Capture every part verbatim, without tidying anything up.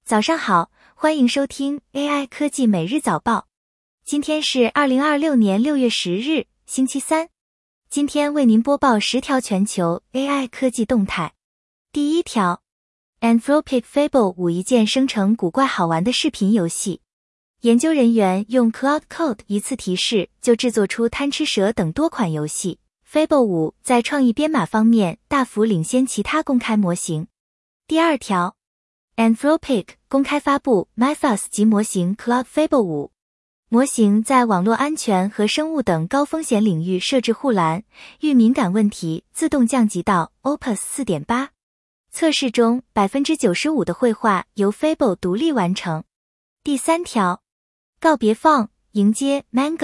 早上好，欢迎收听 A I 科技每日早报。今天是二零二六年六月十日，星期三。今天为您播报十条全球 A I 科技动态。第一条 ，Anthropic Fable 五一键生成古怪好玩的视频游戏。研究人员用 Cloud Code 一次提示就制作出贪吃蛇等多款游戏。Fable 五在创意编码方面大幅领先其他公开模型。第二条 ，Anthropic 公开发布 Mythos 级模型 Cloud Fable 五。模型在网络安全和生物等高风险领域设置护栏，遇敏感问题自动降级到 Opus 四点八。测试中 百分之九十五 的绘画由 Fable 独立完成。第三条，告别 Phone， 迎接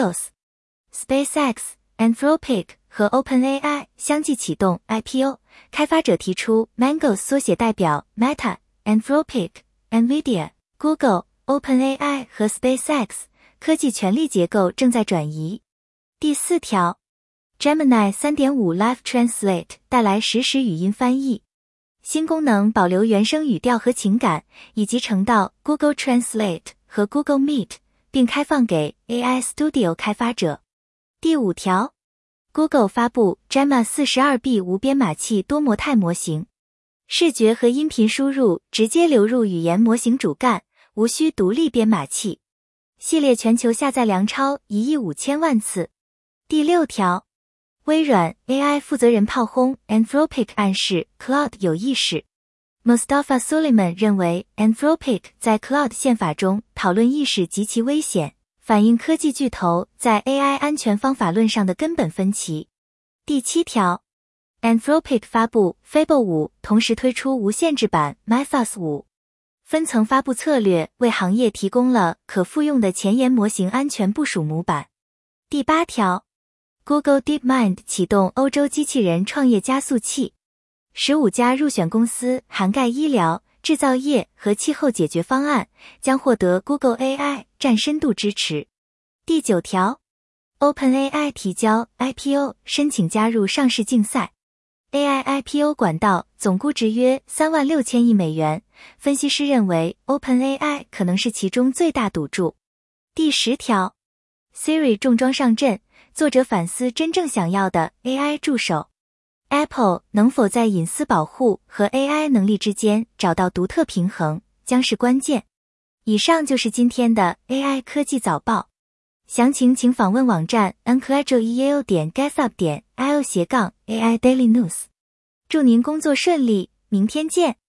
Mangoes。SpaceX、Anthropic 和 OpenAI 相继启动 I P O， 开发者提出 Mangoes 缩写代表 Meta、Anthropic、Nvidia、Google、OpenAI 和 SpaceX， 科技权力结构正在转移。第四条 ，Gemini 三点五 Live Translate 带来实时语音翻译。新功能保留原生语调和情感，以及承到 Google Translate 和 Google Meet， 并开放给 A I Studio 开发者。第五条 ，Google 发布 Gemma 四十二 B 无编码器多模态模型，视觉和音频输入直接流入语言模型主干，无需独立编码器。系列全球下载量超一亿五千万次。第六条，微软 A I 负责人炮轰 Anthropic 暗示 Claude 有意识。Mustafa Suleyman 认为 Anthropic 在 Claude 宪法中讨论意识极其危险，反映科技巨头在 A I 安全方法论上的根本分歧。第七条 ，Anthropic 发布 Fable 五，同时推出无限制版 Mythos 五。分层发布策略为行业提供了可复用的前沿模型安全部署模板。第八条 ，Google DeepMind 启动欧洲机器人创业加速器。十五家入选公司涵盖医疗、制造业和气候解决方案，将获得 Google A I 占深度支持。第九条 ，OpenAI 提交 I P O 申请加入上市竞赛。A I I P O 管道总估值约三万六千亿美元，分析师认为 OpenAI 可能是其中最大赌注。第十条 ，Siri 重装上阵，作者反思真正想要的 A I 助手。Apple 能否在隐私保护和 A I 能力之间找到独特平衡，将是关键。以上就是今天的 A I 科技早报，详情请访问网站 e n c l a d g e e a o 点 getsup 点 io 斜杠 A I Daily News。祝您工作顺利，明天见。